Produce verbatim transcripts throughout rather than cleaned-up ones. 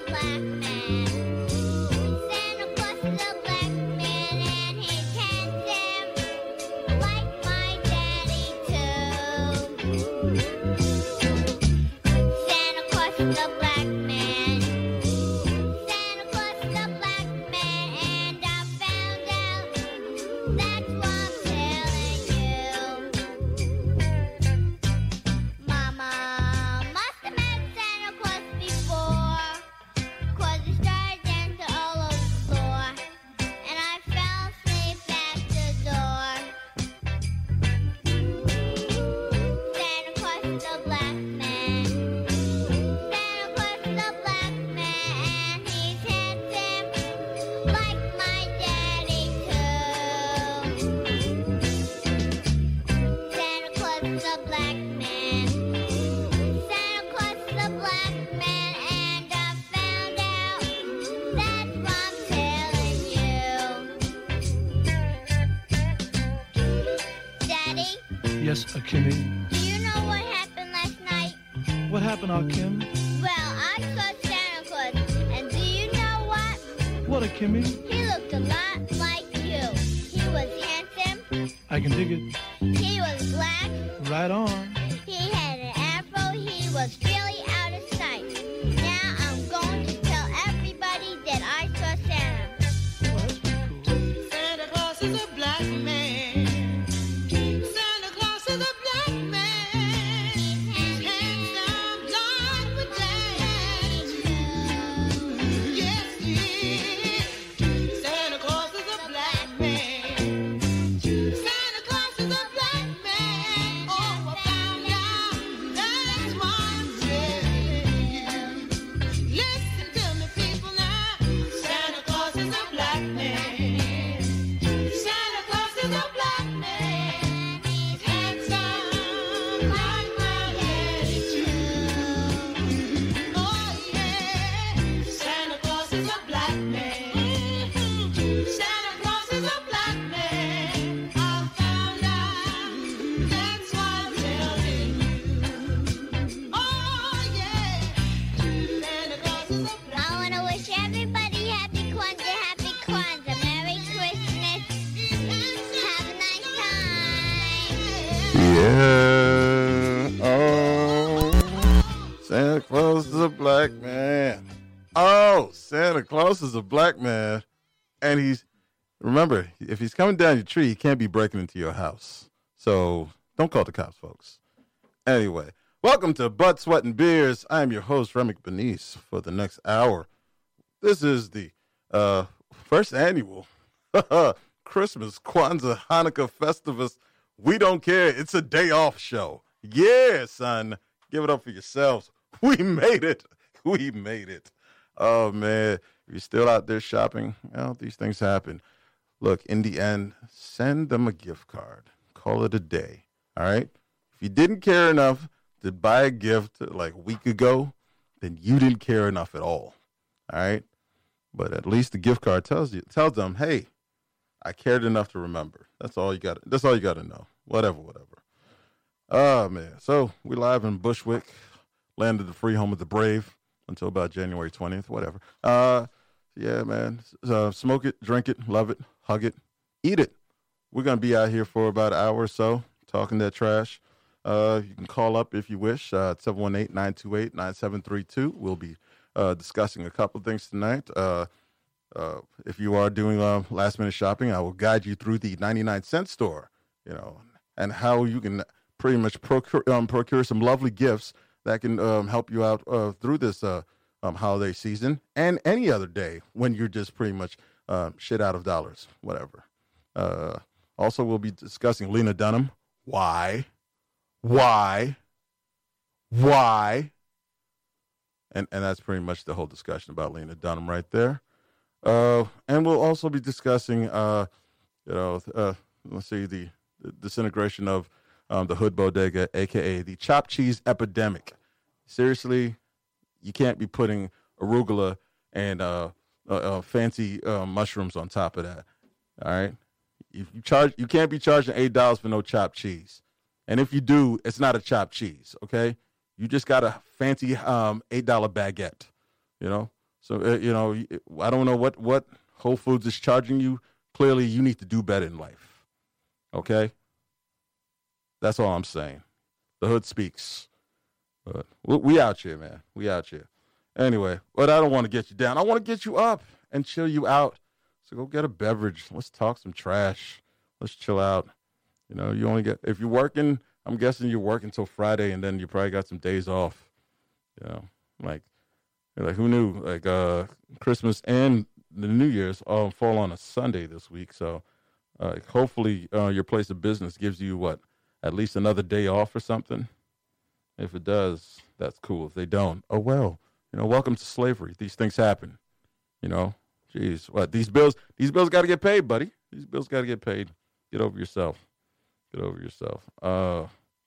Yes, Akimmy. Do you know what happened last night? What happened, Akim? Well, I saw Santa Claus, and do you know what? What, Akimmy? He looked a lot like you. He was handsome. I can dig it. He was black. Right on. He had an afro. He was really out of sight. Now I'm going to tell everybody that I saw Santa. Oh, that's pretty cool. Santa Claus is a black man. Santa Claus is a black man. He's handsome like my daddy too. Yes, he is. Santa Claus is a black man. Santa Claus is a black man. Oh, I found out. That's why I'm telling you. Listen to me, people, now. Santa Claus is a black man. Santa Claus is a black man. He's handsome like my daddy too. Oh yeah, Santa Claus is a black man. Santa Claus is a black man. I found out. That's why I'm telling you. Oh yeah, Santa Claus is a black. I want to wish everybody happy Kwanzaa, happy Kwanzaa, Merry Christmas. Have a nice time. Yeah. Oh, Santa Claus is a black man. Oh, Santa Claus is a black man. And he's, remember, if he's coming down your tree, he can't be breaking into your house. So don't call the cops, folks. Anyway, welcome to Butt, Sweat, and Beers. I am your host, Remick Benice, for the next hour. This is the uh, first annual Christmas, Kwanzaa, Hanukkah, Festivus. We don't care. It's a day off show. Yeah, son. Give it up for yourselves. We made it. We made it. Oh, man. If you're still out there shopping, well, these things happen. Look, in the end, send them a gift card. Call it a day. All right? If you didn't care enough to buy a gift like a week ago, then you didn't care enough at all. All right? But at least the gift card tells you, tells them, hey, I cared enough to remember. That's all you got. That's all you got to know. Whatever, whatever. Oh, man. So we live in Bushwick, land of the free, home of the brave, until about January twentieth, whatever. Uh, yeah, man. Uh, smoke it, drink it, love it, hug it, eat it. We're going to be out here for about an hour or so talking that trash. Uh, you can call up if you wish, uh, seven one eight, nine two eight, nine seven three two. We'll be uh, discussing a couple things tonight. Uh, uh, if you are doing uh, last-minute shopping, I will guide you through the ninety-nine cent store, you know, and how you can pretty much procure, um, procure some lovely gifts that can um, help you out uh, through this uh, um, holiday season and any other day when you're just pretty much uh, shit out of dollars, whatever. Uh, also, we'll be discussing Lena Dunham. Why? Why? Why? And and that's pretty much the whole discussion about Lena Dunham right there. Uh, and we'll also be discussing, uh, you know, uh, let's see, the, the disintegration of um, the Hood Bodega, a k a the chopped cheese epidemic. Seriously, you can't be putting arugula and uh, uh, uh, fancy uh, mushrooms on top of that. All right? If you charge, you can't be charging eight dollars for no chopped cheese. And if you do, it's not a chopped cheese, okay? You just got a fancy um, eight dollar baguette, you know? So, uh, you know, I don't know what, what Whole Foods is charging you. Clearly, you need to do better in life. Okay? That's all I'm saying. The hood speaks. But we, we out here, man. We out here. Anyway, but I don't want to get you down. I want to get you up and chill you out. So go get a beverage. Let's talk some trash. Let's chill out. You know, you only get, if you're working, I'm guessing you're working till Friday, and then you probably got some days off. You know, like, like who knew? Like uh, Christmas and the New Year's all fall on a Sunday this week. So uh, hopefully uh, your place of business gives you, what, at least another day off or something. If it does, that's cool. If they don't, oh, well, you know, welcome to slavery. These things happen, you know. Jeez, what, these bills, these bills got to get paid, buddy. These bills got to get paid. Get over yourself. Get over yourself. Uh,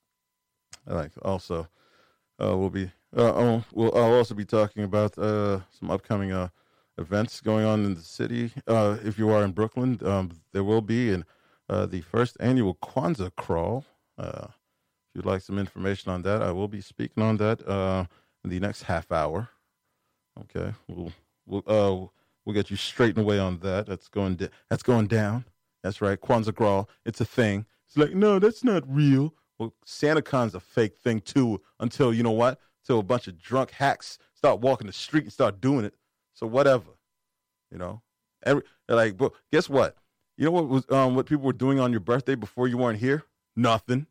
I like also, uh, we'll be, uh, oh, we'll, I'll also be talking about uh, some upcoming uh, events going on in the city. Uh, if you are in Brooklyn, um, there will be in uh, the first annual Kwanzaa crawl. Uh, if you'd like some information on that, I will be speaking on that uh, in the next half hour. Okay, we'll we'll uh, we'll get you straightened away on that. That's going da- that's going down. That's right, Kwanzaa crawl. It's a thing. It's like, no, that's not real. Well, SantaCon's a fake thing too. Until you know what? Until a bunch of drunk hacks start walking the street and start doing it. So whatever, you know. Every like, but guess what? You know what was um what people were doing on your birthday before you weren't here? Nothing.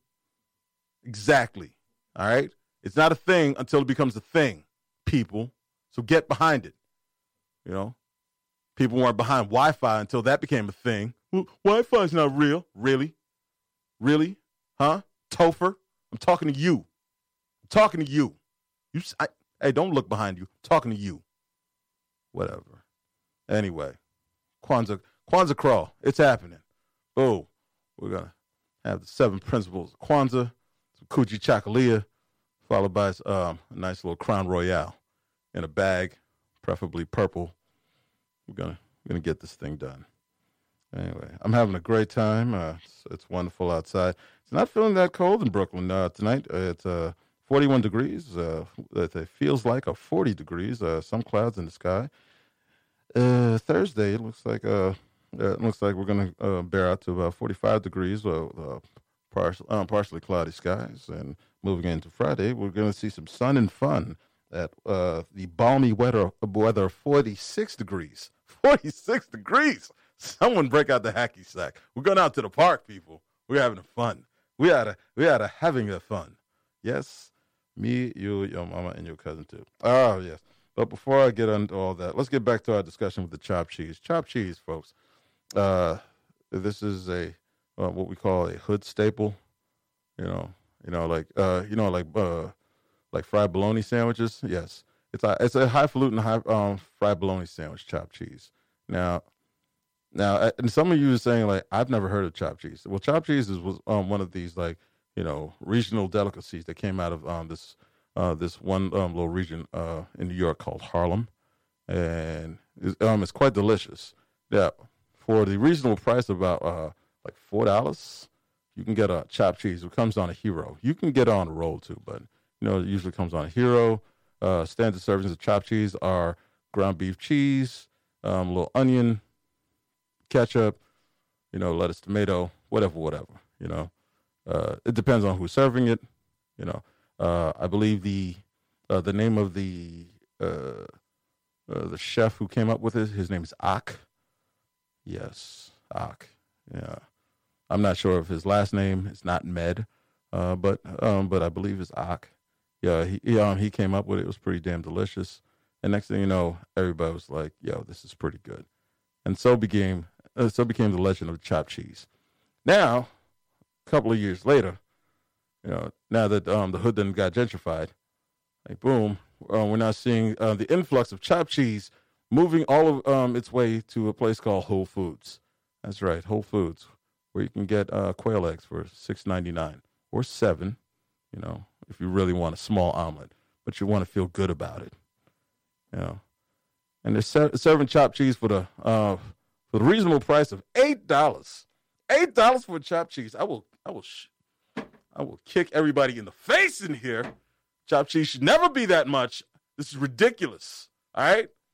Exactly. All right. It's not a thing until it becomes a thing, people. So get behind it. You know, people weren't behind Wi-Fi until that became a thing. Well, Wi-Fi is not real. Really? Really? Huh? Topher? I'm talking to you. I'm talking to you. You. I, hey, don't look behind you. I'm talking to you. Whatever. Anyway, Kwanzaa, Kwanzaa crawl. It's happening. Oh, we're going to have the seven principles of Kwanzaa, some Coochie Chakalia, followed by um, a nice little Crown Royale in a bag, preferably purple. We're going to we're gonna get this thing done. Anyway, I'm having a great time. Uh, it's, it's wonderful outside. It's not feeling that cold in Brooklyn uh, tonight. Uh, it's uh, forty-one degrees. Uh, it feels like a forty degrees. Uh, some clouds in the sky. Uh, Thursday, it looks like uh, uh, it looks like we're going to uh, bear out to about forty-five degrees. Uh, uh, partial, uh, partially cloudy skies. And moving into Friday, we're going to see some sun and fun at uh, the balmy weather, weather forty-six degrees. forty-six degrees. Someone break out the hacky sack. We're going out to the park, people. We're having fun. We are we are having a fun. Yes, me, you, your mama, and your cousin too. Oh yes. But before I get into all that, let's get back to our discussion with the chopped cheese. Chopped cheese, folks. Uh, this is a uh, what we call a hood staple. You know, you know, like uh, you know, like uh, like fried bologna sandwiches. Yes, it's a it's a highfalutin high um fried bologna sandwich, chopped cheese. Now. Now, and some of you are saying, like, I've never heard of chopped cheese. Well, chopped cheese is, was um, one of these, like, you know, regional delicacies that came out of um, this uh, this one um, little region uh, in New York called Harlem. And it's, um, it's quite delicious. Yeah, for the reasonable price of about, uh, like, four dollars, you can get a chopped cheese. It comes on a hero. You can get it on a roll, too, but, you know, it usually comes on a hero. Uh, standard servings of chopped cheese are ground beef cheese, um, a little onion, ketchup, you know, lettuce, tomato, whatever, whatever, you know. Uh, it depends on who's serving it, you know. Uh, I believe the uh, the name of the uh, uh, the chef who came up with it, his name is Ak. Yes, Ak. Yeah. I'm not sure of his last name. It's not Med, uh, but um, but I believe it's Ak. Yeah, he he, um, he came up with it. It was pretty damn delicious. And next thing you know, everybody was like, yo, this is pretty good. And so became Uh, so became the legend of chopped cheese. Now, a couple of years later, you know, now that um, the hood then got gentrified, like boom, uh, we're now seeing uh, the influx of chopped cheese moving all of um, its way to a place called Whole Foods. That's right, Whole Foods, where you can get uh, quail eggs for six ninety-nine or seven, you know, if you really want a small omelet, but you want to feel good about it, you know. And they're ser- serving chopped cheese for the uh, for the reasonable price of eight dollars. Eight dollars for a chopped cheese. I will, I will, sh- I will kick everybody in the face in here. Chopped cheese should never be that much. This is ridiculous. All right.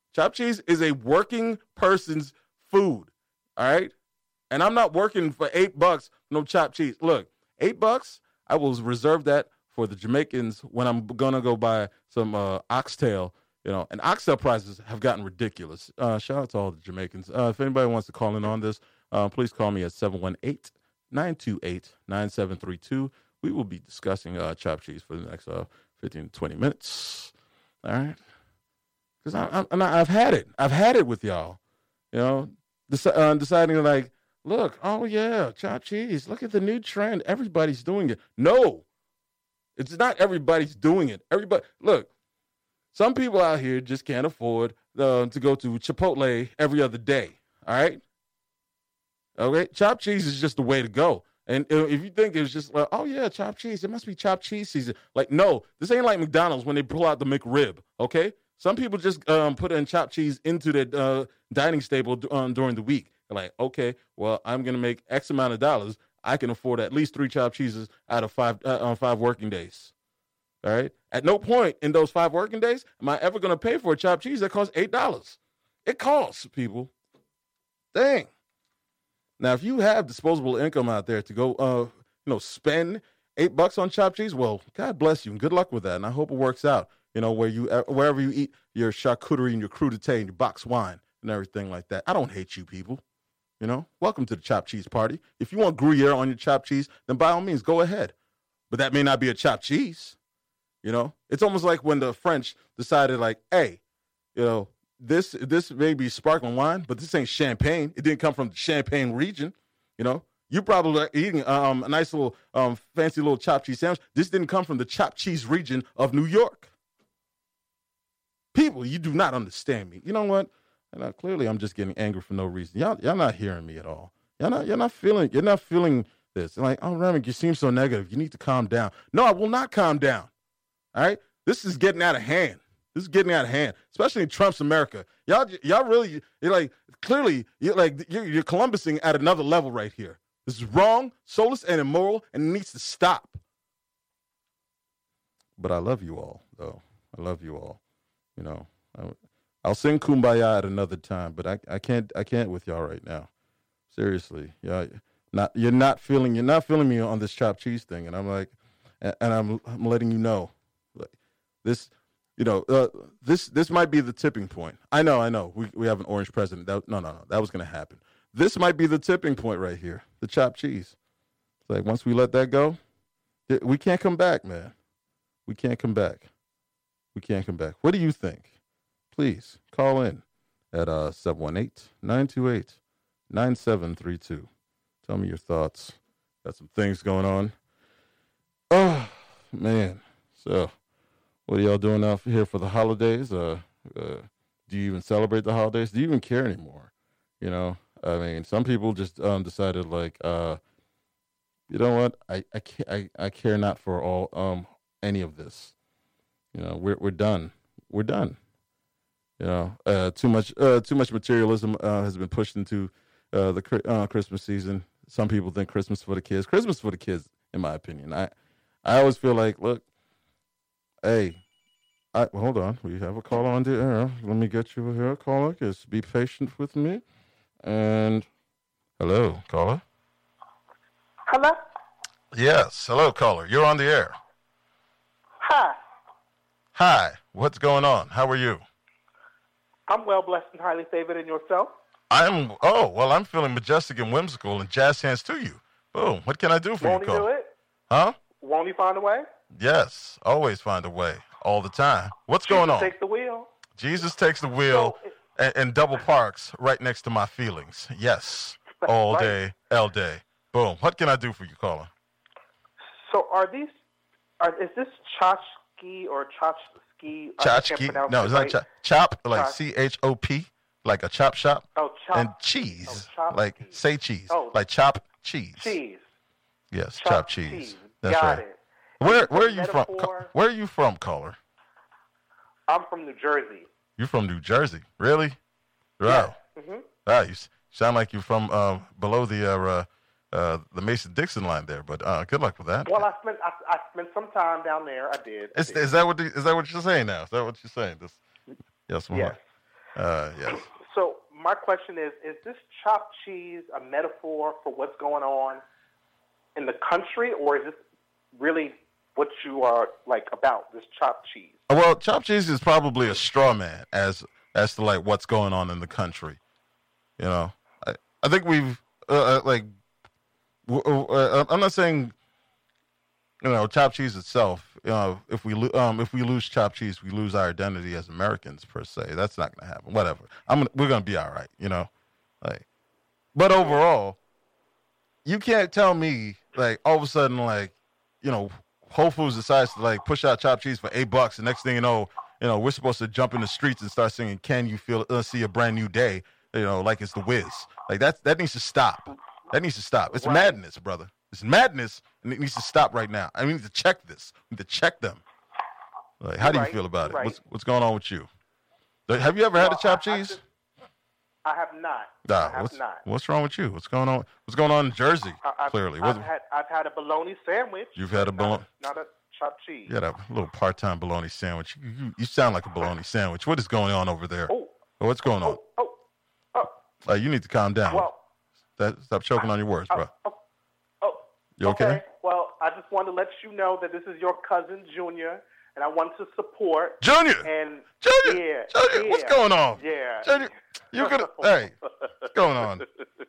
Chopped cheese is a working person's food. All right? And I'm not working for eight bucks, no chopped cheese. Look, eight bucks, I will reserve that for the Jamaicans when I'm going to go buy some uh, oxtail. You know, and oxtail prices have gotten ridiculous. Uh, shout out to all the Jamaicans. Uh, if anybody wants to call in on this, uh, please call me at seven one eight, nine two eight, nine seven three two. We will be discussing uh, chopped cheese for the next uh, fifteen to twenty minutes. All right? Because I, I, I've had it. I've had it with y'all. You know, deci- uh, deciding like, look, oh, yeah, chopped cheese. Look at the new trend. Everybody's doing it. No, it's not everybody's doing it. Everybody, look. Some people out here just can't afford uh, to go to Chipotle every other day, all right? Okay? Chopped cheese is just the way to go. And if you think it's just like, oh, yeah, chopped cheese, it must be chopped cheese season. Like, no, this ain't like McDonald's when they pull out the McRib, okay? Some people just um, put in chopped cheese into their uh, dining stable um, during the week. They're like, okay, well, I'm going to make X amount of dollars. I can afford at least three chopped cheeses out of five uh, on five working days. All right. At no point in those five working days am I ever going to pay for a chopped cheese that costs eight dollars. It costs, people. Dang. Now, if you have disposable income out there to go, uh, you know, spend eight bucks on chopped cheese, well, God bless you and good luck with that. And I hope it works out. You know, where you uh, wherever you eat your charcuterie and your crudité and your box wine and everything like that. I don't hate you people. You know, welcome to the chopped cheese party. If you want Gruyere on your chopped cheese, then by all means, go ahead. But that may not be a chopped cheese. You know, it's almost like when the French decided, like, hey, you know, this this may be sparkling wine, but this ain't champagne. It didn't come from the Champagne region. You know, you probably are eating um, a nice little um, fancy little chopped cheese sandwich. This didn't come from the chopped cheese region of New York. People, you do not understand me. You know what? And uh, clearly, I'm just getting angry for no reason. Y'all, y'all not hearing me at all. Y'all not, you're not feeling. You're not feeling this. Like, oh, Remick, you seem so negative. You need to calm down. No, I will not calm down. All right, this is getting out of hand. This is getting out of hand, especially in Trump's America. Y'all, y'all really, you're like, clearly, you're like, you're, you're Columbusing at another level right here. This is wrong, soulless, and immoral, and it needs to stop. But I love you all, though. I love you all. You know, I, I'll sing Kumbaya at another time, but I, I can't, I can't with y'all right now. Seriously, yeah, not, you're not feeling, you're not feeling me on this chopped cheese thing, and I'm like, and, and I'm, I'm letting you know. Like this, you know, uh, this this might be the tipping point. I know, I know. We we have an orange president. That, no, no, no. That was going to happen. This might be the tipping point right here. The chopped cheese. It's like once we let that go, we can't come back, man. We can't come back. We can't come back. What do you think? Please call in at uh, seven one eight, nine two eight, nine seven three two. Tell me your thoughts. Got some things going on. Oh, man. So, what are y'all doing out here for the holidays? Uh, uh, do you even celebrate the holidays? Do you even care anymore? You know, I mean, some people just um, decided like, uh, you know what? I I, ca- I I care not for all um any of this. You know, we're we're done. We're done. You know, uh, too much uh, too much materialism uh, has been pushed into uh, the uh, Christmas season. Some people think Christmas for the kids. Christmas for the kids, in my opinion. I I always feel like, look. Hey, I, well, hold on. We have a caller on the air. Let me get you here, caller. Just be patient with me. And hello, caller. Hello? Yes, hello, caller. You're on the air. Hi. Hi. What's going on? How are you? I'm well blessed and highly favored, and yourself? I'm. Oh, well, I'm feeling majestic and whimsical and jazz hands to you. Boom. What can I do for Won't you, he do caller? it? Huh? Won't he find a way? Yes. Always find a way. All the time. What's Jesus going on? Take the wheel. Jesus takes the wheel. So, And, and double parks right next to my feelings. Yes. All right. day, all day. Boom. What can I do for you, caller? So are these? Are, is this tchotchke or tchotchke? I can't Tchotchke? pronounce No, it it's not right. chop. Chop, like Chop. C H O P, like a chop shop. Oh, chop. And cheese, Oh, chop like cheese. say cheese, Oh. like chop cheese. Cheese. Yes, Chop chop cheese. cheese. That's Got right. it. Where Is where are this you a from? metaphor? Ca- Where are you from, caller? I'm from New Jersey. You're from New Jersey, really? Wow. Mm-hmm. Wow, you s- sound like you're from uh, below the uh, uh, uh, the Mason-Dixon line there. But uh, good luck with that. Well, I spent I, I spent some time down there. I did. I Is, did. is that what the, is that what you're saying now? Is that what you're saying? This, yes. Yes. Uh, yes. So my question is: Is this chopped cheese a metaphor for what's going on in the country, or is this really what you are like about this chopped cheese? Well, chopped cheese is probably a straw man as as to like what's going on in the country. You know, I, I think we've uh, uh, like w- uh, I'm not saying you know chopped cheese itself. You know, if we lo- um if we lose chopped cheese, we lose our identity as Americans per se. That's not gonna happen. Whatever. I'm gonna, we're gonna be all right. You know, like, but overall, you can't tell me like all of a sudden like you know Whole Foods decides to like push out chopped cheese for eight bucks. The next thing you know, you know we're supposed to jump in the streets and start singing "Can You Feel It? Uh, See a Brand New Day." You know, like it's the Wiz. Like that that needs to stop. That needs to stop. It's Right. madness, brother. It's madness, and it needs to stop right now. I need to check this. I need to check them. Like, how do you Right, feel about it? right. What's what's going on with you? Have you ever had a Well, chopped I- I cheese? just- I have not. Nah, I have what's not. what's wrong with you? What's going on? What's going on in Jersey? I, I've, Clearly, I've What- had I've had a bologna sandwich. You've had a not bologna- not a chopped cheese. you had a little part-time bologna sandwich. You, you, you sound like a bologna sandwich. What is going on over there? Oh, What's going on? oh, oh, oh. Uh, you need to calm down. Well, That, stop choking on your words, oh, bro. oh, oh. You okay? Well, I just wanted to let you know that this is your cousin Junior, and I want to support. Junior, And Junior, yeah, Junior, what's yeah, going on? Yeah. Junior, you could. Hey, what's going on?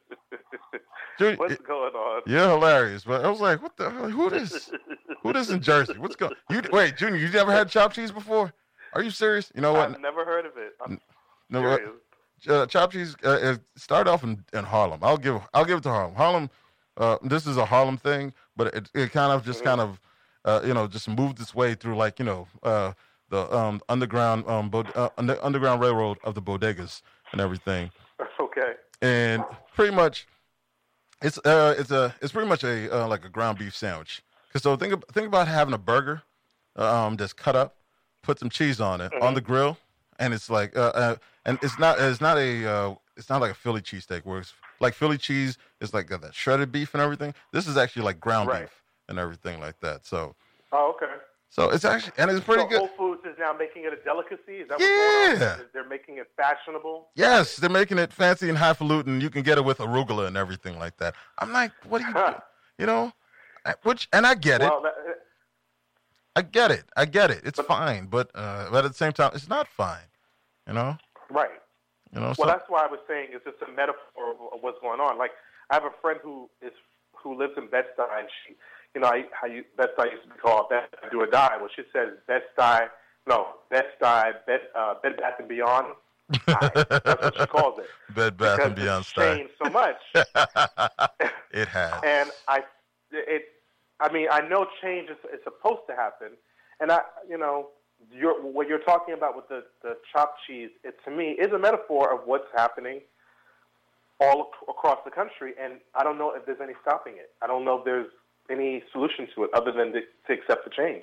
Junior, What's going on? you're hilarious, but I was like, what the hell? Who this? Who this in Jersey? What's going? You wait, Junior, you never had chopped cheese before? Are you serious? You know what? I've never heard of it. I'm No, what? curious. Uh, chopped cheese uh, it started off in, in Harlem. I'll give I'll give it to Harlem. Harlem, uh, this is a Harlem thing, but it, it kind of just kind of uh, you know just moved its way through like you know uh, the um, underground um, bod- uh, under, underground railroad of the bodegas and everything, Okay. and pretty much it's uh it's a it's pretty much a uh, like a ground beef sandwich. Cause so think ab- think about having a burger um, that's cut up, put some cheese on it on the grill, and it's like uh, uh, and it's not it's not a uh, it's not like a Philly cheesesteak where it's like Philly cheese is like got that shredded beef and everything. This is actually like ground Right. beef and everything like that. So Oh, okay. so it's actually and it's pretty so good. Whole Foods is now making it a delicacy. Is that what's going Yeah. on? They're making it fashionable. Yes, they're making it fancy and highfalutin. You can get it with arugula and everything like that. I'm like, what are you, Huh. you know, I- which and I get it. Well, that, I get it. I get it. It's But- fine, but uh, but at the same time, it's not fine. You know. right. You know. Well, so, that's why I was saying it's just a metaphor of what's going on. Like, I have a friend who is who lives in Bed-Stuy, and she, you know, I, how you Bed-Stuy used to be called Bed-Stuy Do or Die. Well, she says Bed-Stuy, no, Bed-Stuy, Bed, uh, Bed Bath and Beyond. Style. That's what she calls it. Bed Bath because and Beyond it's style. changed so much, It has. and I, it, I mean, I know change is, is supposed to happen, and I, you know, you're, what you're talking about with the, the chopped cheese, it to me is a metaphor of what's happening all ac- across the country, and I don't know if there's any stopping it. I don't know if there's any solution to it other than to, to accept the change.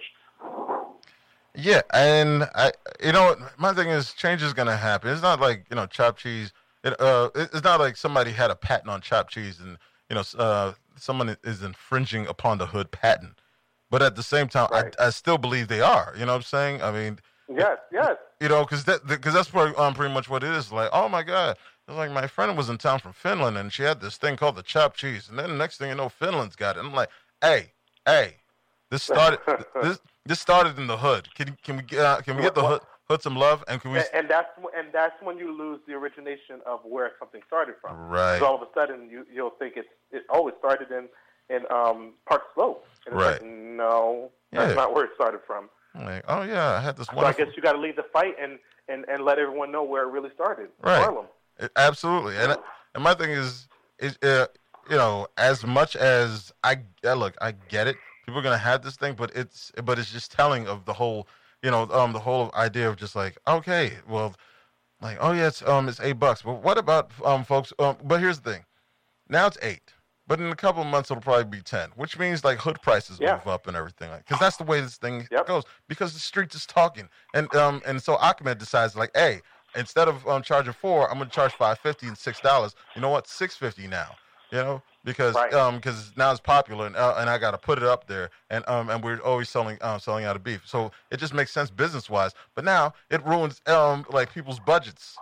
Yeah, and I, you know, what, my thing is, change is gonna happen. It's not like you know, chopped cheese. It, uh, it- it's not like somebody had a patent on chopped cheese, and you know, s- uh, someone is infringing upon the hood patent. But at the same time, Right. I, I still believe they are. You know what I'm saying? I mean, Yes, yes. you know, because that, because that's pretty, um, pretty much what it is. Like, oh my God, it's like my friend was in town from Finland, and she had this thing called the chopped cheese, and then the next thing you know, Finland's got it. And I'm like, hey, hey, this started, this this started in the hood. Can can we get uh, can we get the hood, hood some love, and can we? And, and that's wh- and that's when you lose the origination of where something started from. Right. 'Cause all of a sudden, you you'll think it's it always started in in um, Park Slope, and it's Right. like no, that's Yeah. not where it started from. I'm like, oh yeah, I had this So I wonderful. guess you got to lead the fight and, and, and let everyone know where it really started. Right. Harlem. It- Absolutely, and and my thing is, is uh, you know, as much as I uh, look, I get it. People are gonna have this thing, but it's but it's just telling of the whole, you know, um, the whole idea of just like, okay, well, like, oh yeah, it's um, it's eight bucks. But what about um, folks? Um, but here's the thing, now it's eight, but in a couple of months it'll probably be ten, which means like hood prices Yeah. move up and everything, like, because that's the way this thing Yep. goes. Because the streets is talking, and um, and so Ahmed decides like, hey. Instead of um, charging four, I'm gonna charge five fifty and six dollars. You know what? Six fifty now. You know, because Right. um, because now it's popular, and uh, and I gotta put it up there, and um, and we're always selling um, selling out of beef. So it just makes sense business wise. But now it ruins um, like people's budgets.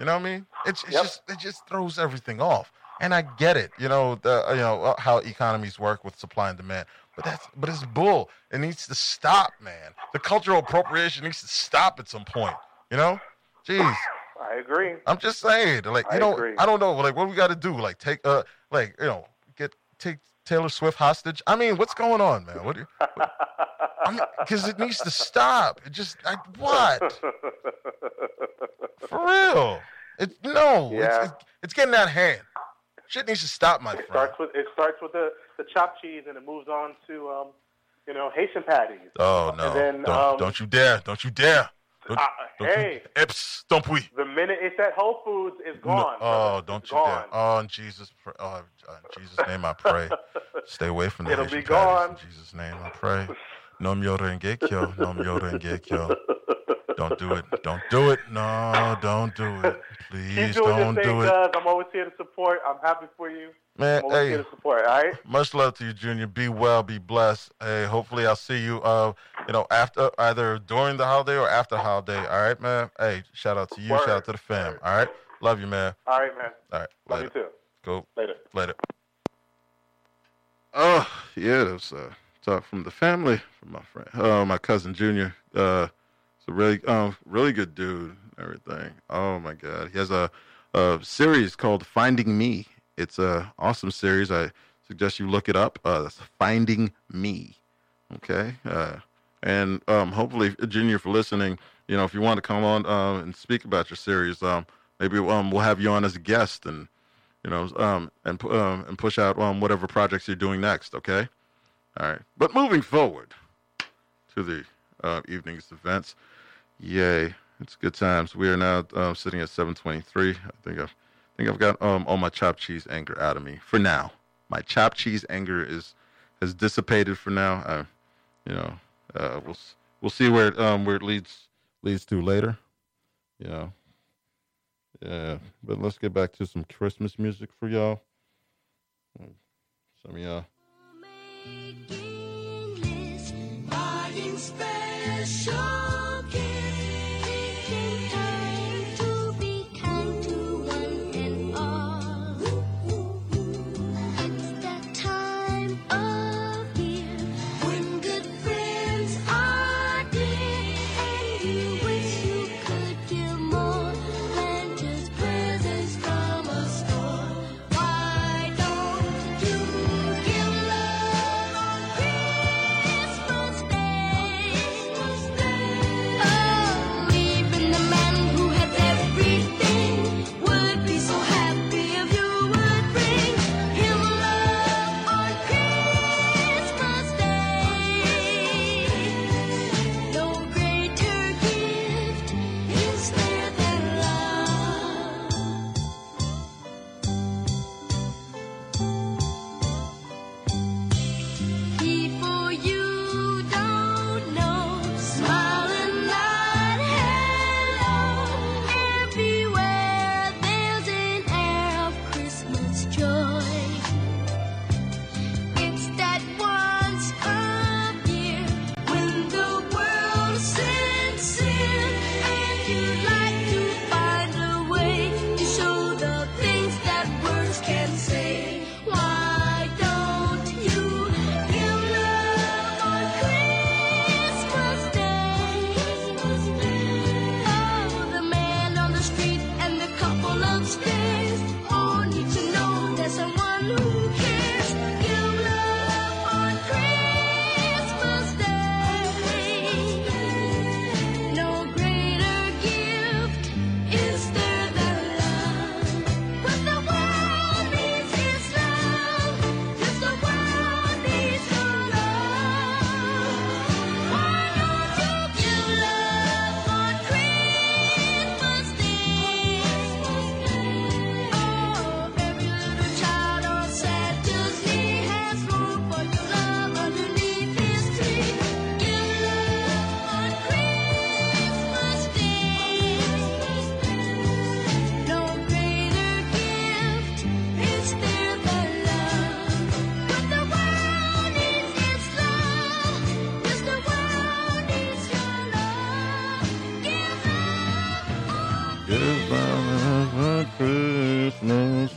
You know what I mean? It's it's Yep. just it just throws everything off. And I get it, you know, the you know uh, how economies work with supply and demand. But that's but it's bull. It needs to stop, man. The cultural appropriation needs to stop at some point. You know? Jeez. I agree. I'm just saying, like you I know, agree. I don't know, like what we got to do, like take, uh, like you know, get take Taylor Swift hostage. I mean, what's going on, man? What do you? I mean, because it needs to stop. It just, I, what? For real? It no, Yeah. it's, it's it's getting out of hand. Shit needs to stop, my It friend. starts with it starts with the, the chopped cheese and it moves on to um, you know, Haitian patties. Oh no! And then, don't, um, don't you dare! Don't you dare! Don't, Uh, don't hey. you, Eps, don't we? The minute it's at Whole Foods, it's No, gone. oh, brother. don't It's you gone. dare! Oh, in Jesus, pr- oh, in Jesus' name, I pray. Stay away from the It'll Haitian be patties. gone. In Jesus' name, I pray. No myoda and gekyo. No myoda and gekyo. Don't do it. Don't do it. No, don't do it. Please Keep doing don't your thing, do it. Cuz. I'm always here to support. I'm happy for you. Man, I'm always hey, here to support. All right. much love to you, Junior. Be well, be blessed. Hey, hopefully I'll see you, uh, you know, after either during the holiday or after the holiday. All right, man. Hey, shout out to you. Word. Shout out to the fam. Word. All right. Love you, man. All right, man. All right. Love Later. you too. Go. Later. Later. Oh, yeah, that was uh, talk from the family, from my friend, uh, my cousin Junior. Uh, it's a really, um, really good dude. Everything. Oh my God, he has a, a series called Finding Me. It's a awesome series. I suggest you look it up. Uh, that's Finding Me. Okay. Uh, and um, hopefully, Junior, for listening, you know, if you want to come on um, and speak about your series, um, maybe um, we'll have you on as a guest and. You know, um, and pu- um, and push out um, whatever projects you're doing next. Okay, all right. But moving forward to the uh, evening's events, yay! It's good times. We are now um, sitting at seven twenty-three. I think I've I think I've got um, all my chopped cheese anger out of me for now. My chopped cheese anger is has dissipated for now. I, you know, uh, we'll s- we'll see where it, um, where it leads leads to later. You know. Yeah, but let's get back to some Christmas music for y'all. Some of y'all. Making lists, buying special gifts, taking time to be kind to one and all. It's that time of year when good friends are dear, and you wish you could give more than just presents from a store. Why don't you give love on Christmas Day? Oh, even the man who has everything would be so happy if you would bring him love on Christmas Day. No greater gift is there than love. People you don't know, smiling out hello. Everywhere there's an air of Christmas joy. It's that once a year when the world sits still, and you'd like to find a way to show the things that words can't say. Why don't you give love on Christmas Day? Oh, the man on the street and the couple upstairs all need to know there's someone who cares. Give love on Christmas Day. No greater gift is there than love. What the world needs is love. Yes, the world needs your love. Why don't you give love on Christmas Day? Oh, every little child on Santa's knee has room for your love underneath his tree. Give love on Christmas Day. No greater gift is there than love. What the world needs is love. Yes, the world needs your love. Give love on Give love Christmas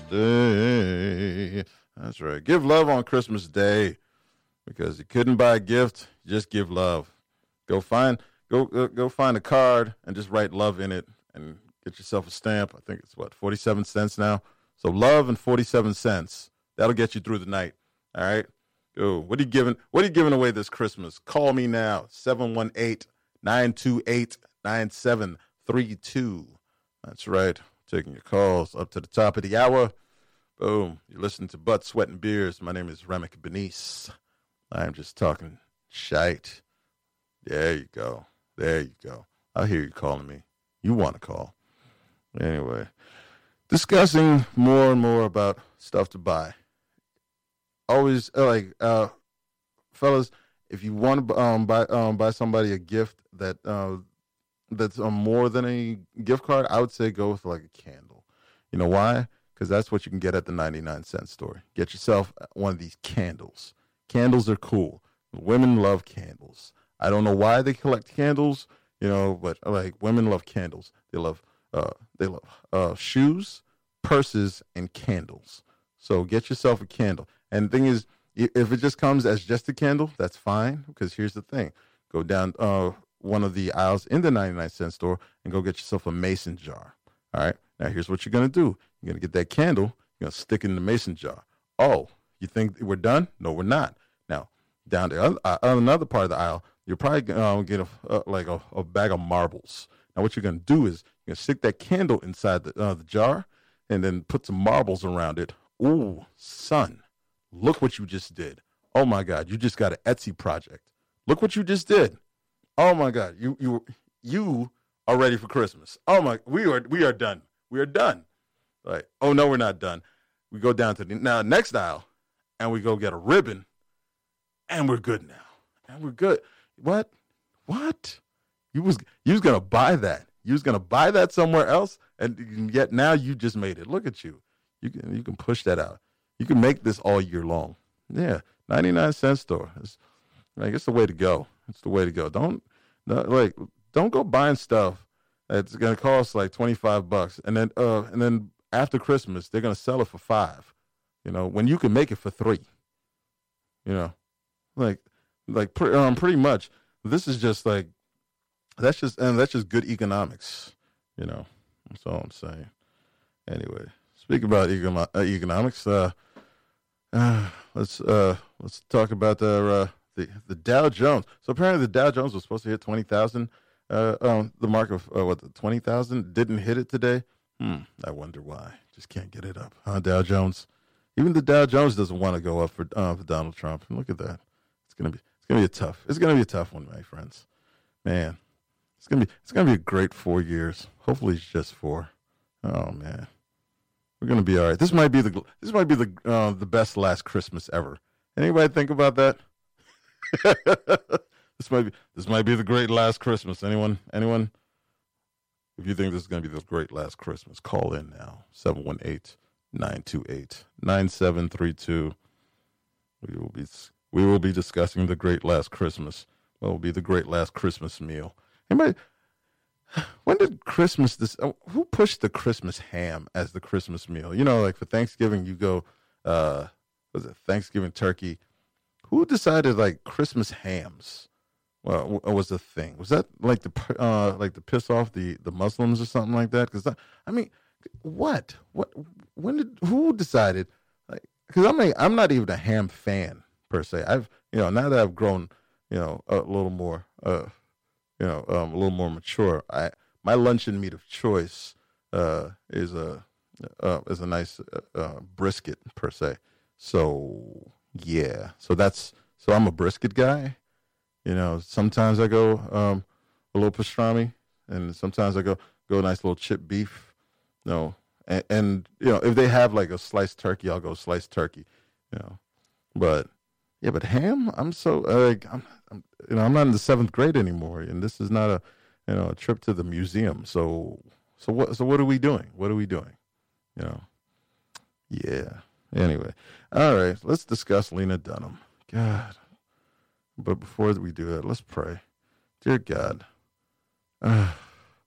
Day. That's right. Give love on Christmas Day, because you couldn't buy a gift. Just give love. Go find go go, go find a card and just write love in it and get yourself a stamp. I think it's what, forty-seven cents now. So love and forty-seven cents. That'll get you through the night. All right. Go. What are you giving? What are you giving away this Christmas? Call me now. seven one eight, nine two eight, nine seven three two. That's right. Taking your calls up to the top of the hour. Boom. You're listening to Butt, Sweat, and Beers. My name is Remick Benice. I'm just talking shite. There you go. There you go. I hear you calling me. You want to call. Anyway, discussing more and more about stuff to buy. Always, uh, like, uh, fellas, if you want to um, buy um, buy somebody a gift that uh, that's um, more than a gift card, I would say go with like a candle. You know why? Because that's what you can get at the ninety-nine cent store. Get yourself one of these candles. Candles are cool. Women love candles. I don't know why they collect candles, you know, but like women love candles. They love uh, they love uh, shoes, purses, and candles. So get yourself a candle. And the thing is, if it just comes as just a candle, that's fine. Because here's the thing: go down uh, one of the aisles in the ninety-nine cent store and go get yourself a mason jar. All right. Now here's what you're gonna do: you're gonna get that candle. You're gonna stick it in the mason jar. Oh, you think we're done? No, we're not. Now down the other, uh, another part of the aisle, you're probably gonna uh, get a uh, like a, a bag of marbles. Now what you're gonna do is you're gonna stick that candle inside the uh, the jar, and then put some marbles around it. Ooh, son, look what you just did. Oh my God, you just got an Etsy project. Look what you just did. Oh my God, you you you are ready for Christmas. Oh my, we are we are done. We are done. Like, oh no, we're not done. We go down to the now next aisle, and we go get a ribbon, and we're good now. And we're good. What? What? You was you was gonna buy that. You was gonna buy that somewhere else, and yet now you just made it. Look at you. You can you can push that out. You can make this all year long. Yeah, ninety-nine cent store. It's like it's the way to go. It's the way to go. Don't no, like don't go buying stuff that's gonna cost like twenty-five bucks, and then uh and then after Christmas they're gonna sell it for five. You know, when you can make it for three. You know, like like pre- um pretty much this is just like that's just and that's just good economics. You know, that's all I'm saying. Anyway. Speaking about econo- uh, economics, uh, uh, let's uh, let's talk about the, uh, the the Dow Jones. So apparently the Dow Jones was supposed to hit twenty thousand. Uh, um, the mark of uh, what the twenty thousand didn't hit it today. Hmm. I wonder why. Just can't get it up, huh? Dow Jones. Even the Dow Jones doesn't want to go up for uh, for Donald Trump. And look at that. It's gonna be it's gonna be a tough. It's gonna be a tough one, my friends. Man, it's gonna be it's gonna be a great four years. Hopefully it's just four. Oh man. We're gonna be all right. This might be the this might be the uh, the best last Christmas ever. Anybody think about that? this might be this might be the great last Christmas. Anyone? Anyone? If you think this is gonna be the great last Christmas, call in now. seven one eight, nine two eight, nine seven three two. We will be we will be discussing the great last Christmas. What will be the great last Christmas meal? Anybody? When did Christmas this? Uh, who pushed the Christmas ham as the Christmas meal? You know, like for Thanksgiving, you go, uh, was it Thanksgiving turkey? Who decided like Christmas hams? Well, was the thing? Was that like the uh, like to piss off the, the Muslims or something like that? Because I mean, what what when did who decided? Like, because I'm like, I'm not even a ham fan per se. I've you know now that I've grown, you know, a little more. Uh, You know, um, a little more mature. I my luncheon meat of choice uh, is a uh, is a nice uh, uh, brisket per se. So yeah, so that's so I'm a brisket guy. You know, sometimes I go um, a little pastrami, and sometimes I go go a nice little chip beef. You know, and, and you know if they have like a sliced turkey, I'll go sliced turkey. You know, but yeah, but ham, I'm so uh, like I'm. I'm, you know, I'm not in the seventh grade anymore, and this is not a, you know, a trip to the museum. So, so what? So what are we doing? What are we doing? You know, yeah. Anyway, all right. Let's discuss Lena Dunham. God, but before we do that, let's pray. Dear God, uh,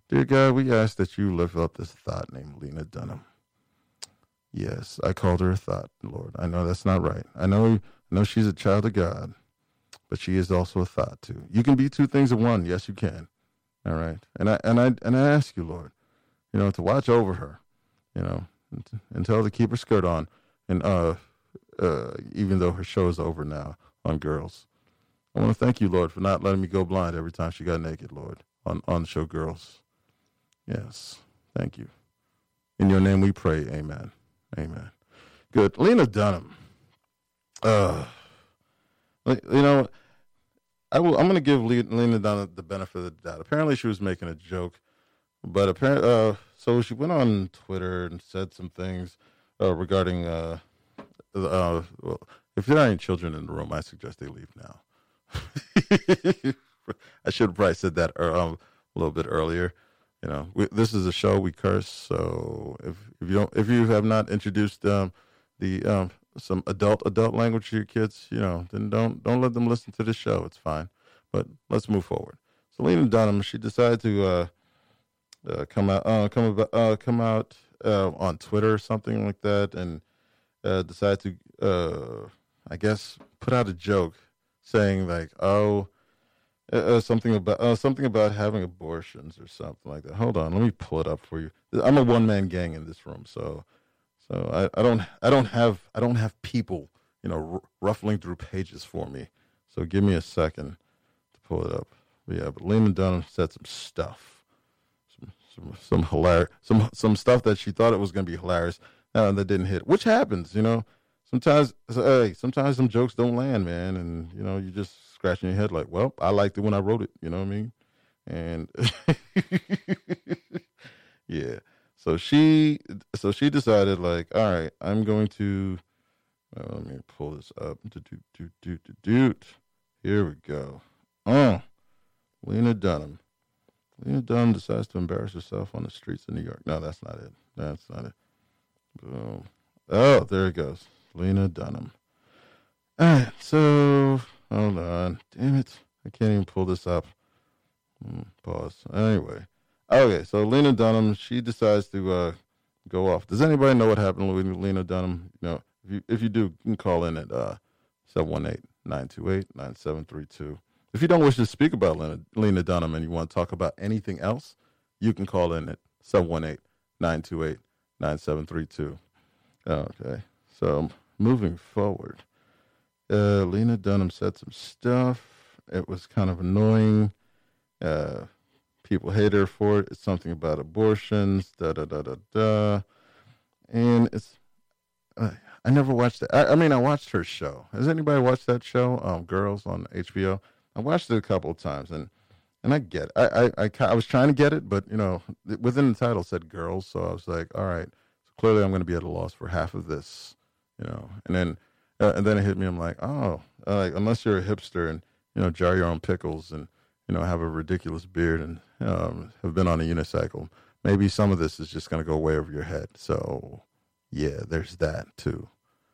Dear God, we ask that you lift up this thought named Lena Dunham. Yes, I called her a thought, Lord. I know that's not right. I know, I know she's a child of God, but she is also a thought too. You can be two things in one. Yes, you can. All right. And I and I and I ask you, Lord, you know, to watch over her, you know, and, to, and tell her to keep her skirt on, and uh, uh, even though her show is over now on Girls, I want to thank you, Lord, for not letting me go blind every time she got naked, Lord, on on the show Girls. Yes, thank you. In your name we pray. Amen. Amen. Good. Lena Dunham. Uh, you know, I will. I'm going to give Lena Dunham the benefit of the doubt. Apparently, she was making a joke, but apparently, uh, so she went on Twitter and said some things uh, regarding. Uh, uh, well, if there are any children in the room, I suggest they leave now. I should have probably said that um, a little bit earlier. You know, we, this is a show we curse, so if, if you don't, if you have not introduced um, the um, some adult adult language to your kids, you know, then don't don't let them listen to this show. It's fine, but let's move forward. So Lena Dunham, she decided to uh, uh, come out uh, come about, uh, come out uh, on Twitter or something like that, and uh, decided to uh, I guess put out a joke saying like, oh. Uh, something about uh, something about having abortions or something like that. Hold on, let me pull it up for you. I'm a one man gang in this room, so so I, I don't I don't have I don't have people you know r- ruffling through pages for me. So give me a second to pull it up. But yeah, but Lena Dunham said some stuff, some some some hilarious some some stuff that she thought it was going to be hilarious, uh, that didn't hit. Which happens, you know. Sometimes, hey, sometimes some jokes don't land, man, and you know you just scratching your head like, well, I liked it when I wrote it, you know what I mean? And yeah, so she, so she decided like, all right, I'm going to, uh, let me pull this up. Do, do, do, do, do, do. Here we go. Oh, Lena Dunham. Lena Dunham decides to embarrass herself on the streets of New York. No, that's not it. That's not it. Boom. Oh, there it goes. Lena Dunham. All right, so hold on. Damn it. I can't even pull this up. Hmm, pause. Anyway. Okay, so Lena Dunham, she decides to uh, go off. Does anybody know what happened with Lena Dunham? You know, if you if you do, you can call in at uh, seven one eight, nine two eight, nine seven three two. If you don't wish to speak about Lena, Lena Dunham and you want to talk about anything else, you can call in at seven one eight, nine two eight, nine seven three two. Okay, so moving forward. Uh, Lena Dunham said some stuff. It was kind of annoying. Uh, people hate her for it. It's something about abortions. Da da da da da. And it's. Uh, I never watched it. I, I mean, I watched her show. Has anybody watched that show? Um, Girls on H B O. I watched it a couple of times, and and I get it. I I I, I was trying to get it, but you know, within the title said Girls, so I was like, all right. So clearly, I'm going to be at a loss for half of this. You know, and then. Uh, and then it hit me. I'm like, oh, uh, like unless you're a hipster and you know jar your own pickles and you know have a ridiculous beard and um, have been on a unicycle, maybe some of this is just going to go way over your head. So, yeah, there's that too.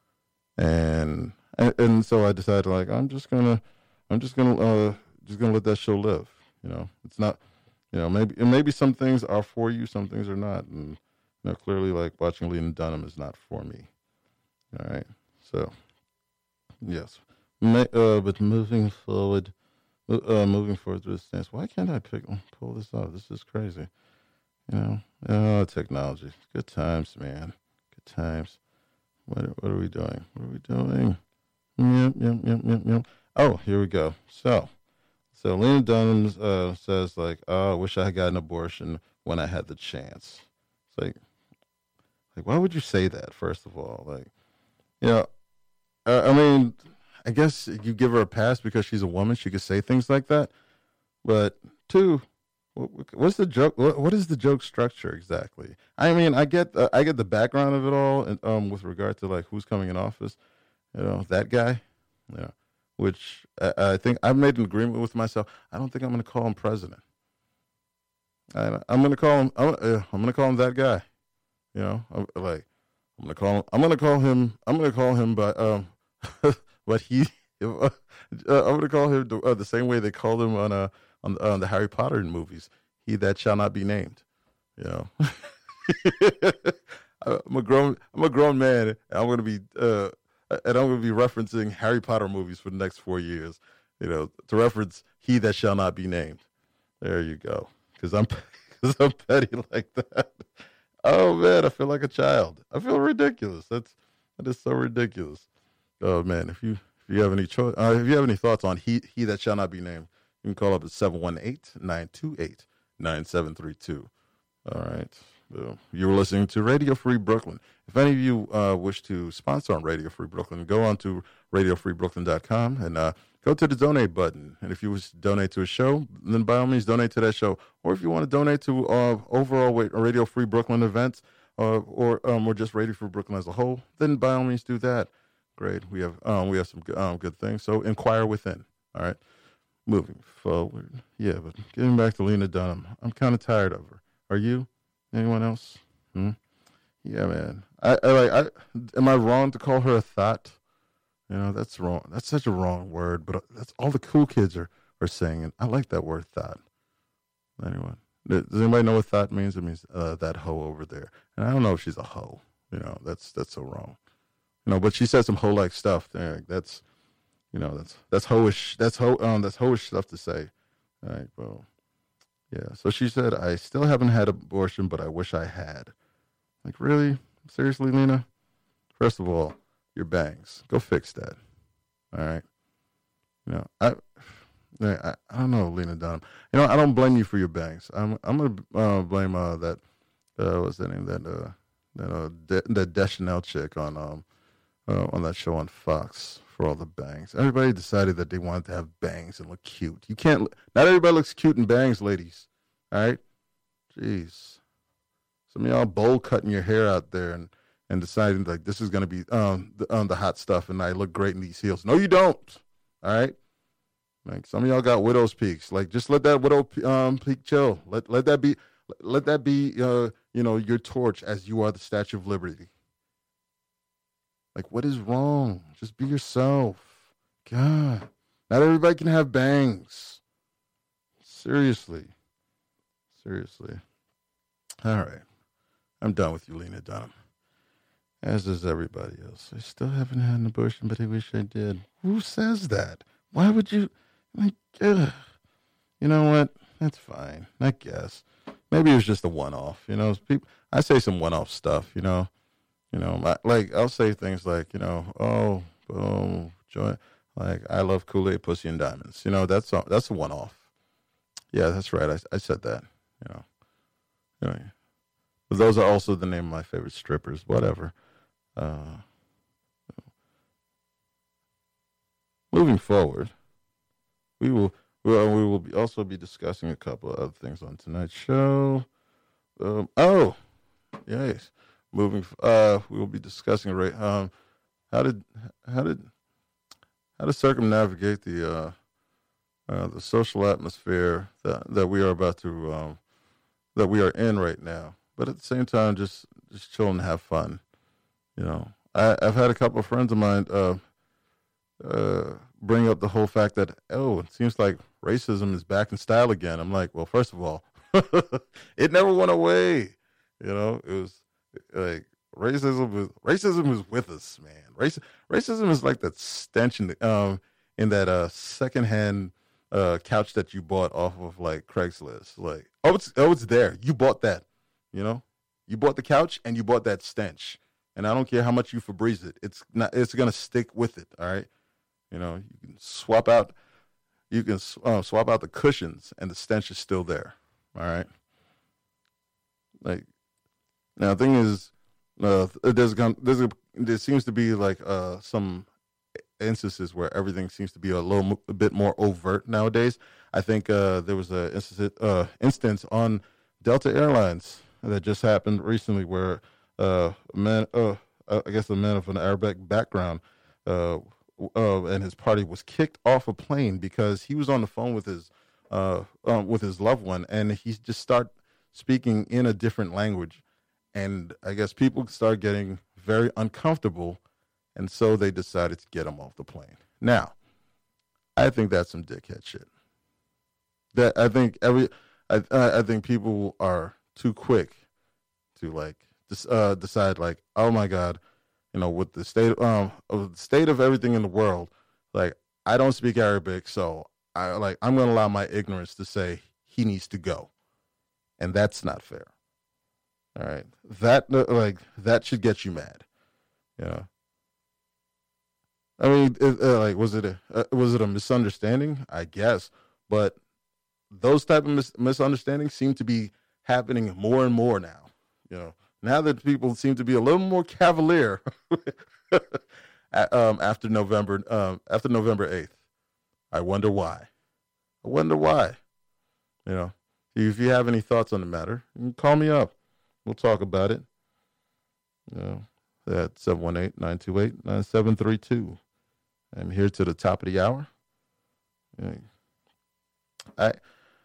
And and, and so I decided like I'm just gonna I'm just gonna uh, just gonna let that show live. You know, it's not. You know, maybe and maybe some things are for you, some things are not. And you know, clearly, like watching Lena Dunham is not for me. All right, so. Yes, uh, but moving forward, uh, moving forward through the stance. Why can't I pick pull this off? This is crazy. You know, oh, technology. Good times, man. Good times. What what are we doing? What are we doing? Yep, yep, yep, yep, yep. Oh, here we go. So, so Lena Dunham uh, says like, "Oh, I wish I had got an abortion when I had the chance." It's like, like, why would you say that? First of all, like, you know. Uh, I mean, I guess you give her a pass because she's a woman. She could say things like that. But two, what's the joke? What, what is the joke structure exactly? I mean, I get uh, I get the background of it all, and um, with regard to like who's coming in office, you know, that guy, yeah. Which I, I think I've made an agreement with myself. I don't think I'm going to call him president. I, I'm going to call him. I'm, uh, I'm going to call him that guy. You know, I'm, like. I'm gonna call. I'm gonna call him. I'm gonna call him by. Um, but he. Uh, I'm gonna call him the, uh, the same way they called him on uh on, on the Harry Potter movies. he that shall not be named. You know, I'm a grown I'm a grown man, and I'm gonna be uh, and I'm gonna be referencing Harry Potter movies for the next four years. You know, to reference he that shall not be named. There you go. Because I'm because I'm petty like that. Oh man, I feel like a child. I feel ridiculous. That's that is so ridiculous. Oh man, if you if you have any choice, uh, if you have any thoughts on he he that shall not be named, you can call up at seven one eight, nine two eight, nine seven three two. All right. Uh, you were listening to Radio Free Brooklyn. If any of you uh, wish to sponsor on Radio Free Brooklyn, go on to radio free brooklyn dot com and uh, go to the donate button. And if you wish to donate to a show, then by all means donate to that show. Or if you want to donate to uh, overall Radio Free Brooklyn events uh, or um, or just Radio Free Brooklyn as a whole, then by all means do that. Great. We have um, we have some um, good things. So inquire within. All right. Moving forward. Yeah, but getting back to Lena Dunham, I'm kind of tired of her. Are you? Anyone else? Hmm? Yeah, man. I, I like. I am I wrong to call her a thought? You know, that's wrong. That's such a wrong word, but that's all the cool kids are, are saying. And I like that word, thought. Anyone? Does anybody know what thought means? It means uh, that hoe over there. And I don't know if she's a hoe. You know, that's that's so wrong. You know, but she said some hoe-like stuff there. That's, you know, that's that's hoish. That's ho. Um, that's hoish stuff to say. All right, well. Yeah, so she said, I still haven't had abortion, but I wish I had. Like, really? Seriously, Lena? First of all, your bangs. Go fix that. All right? You know, I I, I don't know, Lena Dunham. You know, I don't blame you for your bangs. I'm I'm going to uh, blame uh, that, uh, what's that name, that, uh, that, uh, De- that Deschanel chick on, um, uh, on that show on Fox. For all the bangs. Everybody decided that they wanted to have bangs and look cute. You can't, not everybody looks cute in bangs, ladies. All right? Jeez. Some of y'all bowl cutting your hair out there and, and deciding like this is going to be um the, um, the hot stuff and I look great in these heels. No, you don't. All right? Like some of y'all got widow's peaks. Like just let that widow um, peak chill. Let let that be, let that be, uh, you know, your torch as you are the Statue of Liberty. Like, what is wrong? Just be yourself. God. Not everybody can have bangs. Seriously. Seriously. All right. I'm done with you, Lena Dunham. As does everybody else. I still haven't had an abortion, but I wish I did. Who says that? Why would you? Like, ugh. You know what? That's fine. I guess. Maybe it was just a one-off. You know, people. I say some one-off stuff, you know. You know, my, like, I'll say things like, you know, oh, boom, joy, like, I love Kool-Aid, pussy, and diamonds. You know, that's a, that's a one-off. Yeah, that's right. I, I said that, you know. You know. But those are also the name of my favorite strippers, whatever. Uh, moving forward, we will, well, we will be also be discussing a couple of other things on tonight's show. Um, oh, yes. Moving, uh, we will be discussing um, how did how did how to circumnavigate the uh, uh, the social atmosphere that that we are about to um, that we are in right now. But at the same time, just just chill and have fun. You know, I, I've had a couple of friends of mine uh, uh, bring up the whole fact that oh, it seems like racism is back in style again. I'm like, well, first of all, it never went away. You know, it was. Like racism is racism is with us, man. Race, racism is like that stench in the, um in that uh secondhand uh couch that you bought off of like Craigslist. Like oh it's oh it's there. You bought that, you know. You bought the couch and you bought that stench. And I don't care how much you Febreze it. It's not. It's gonna stick with it. All right. You know you can swap out. You can uh, swap out the cushions and the stench is still there. All right. Like. Now, the thing is, uh, there's there's a, there seems to be like uh, some instances where everything seems to be a little a bit more overt nowadays. I think uh, there was an instance, uh, instance on Delta Airlines that just happened recently where uh, a man, uh, I guess a man of an Arabic background, uh, uh, and his party was kicked off a plane because he was on the phone with his uh, um, with his loved one, and he just started speaking in a different language. And I guess people started getting very uncomfortable, and so they decided to get him off the plane. Now, I think that's some dickhead shit. That I think every I I I think people are too quick to like dis, uh, decide like, oh my God, you know, with the state um of the state of everything in the world, like I don't speak Arabic, so I like I'm gonna allow my ignorance to say he needs to go, and that's not fair. All right, that uh, like that should get you mad, you know. I mean, it, uh, like was it a uh, was it a misunderstanding? I guess, but those type of mis- misunderstandings seem to be happening more and more now. You know, now that people seem to be a little more cavalier at, um, after November um, after November eighth. I wonder why. I wonder why. You know, if you have any thoughts on the matter, you can call me up. We'll talk about it. You know, at seven one eight, nine two eight, nine seven three two. I'm here to the top of the hour. I,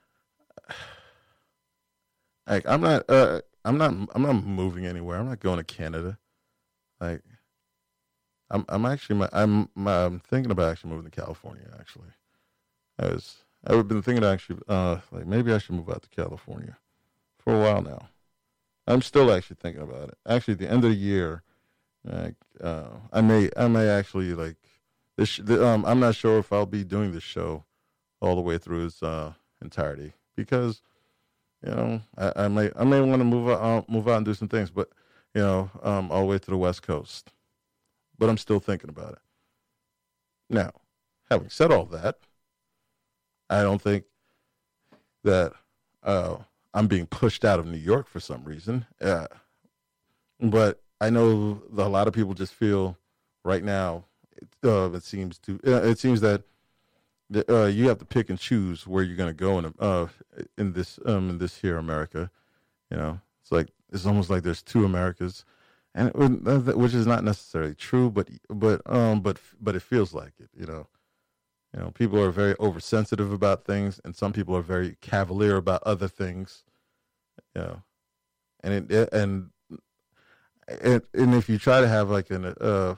I I'm not uh I'm not I'm not moving anywhere. I'm not going to Canada. Like I'm I'm actually I'm I'm thinking about actually moving to California. Actually, I was I've been thinking actually uh like maybe I should move out to California for a while now. I'm still actually thinking about it. Actually, at the end of the year, like uh, I may I may actually like this. The, um, I'm not sure if I'll be doing this show all the way through its uh, entirety because you know I, I may I may want to move out uh, move out and do some things, but you know um, all the way to the West Coast. But I'm still thinking about it. Now, having said all that, I don't think that uh, I'm being pushed out of New York for some reason. Uh, but I know that a lot of people just feel right now. It, uh, it seems to. Uh, it seems that the, uh, you have to pick and choose where you're going to go in uh, in this um, in this here America. You know, it's like it's almost like there's two Americas. And it, which is not necessarily true, but but um but but it feels like it, you know. You know, people are very oversensitive about things, and some people are very cavalier about other things. You know, and it and and, and if you try to have like an uh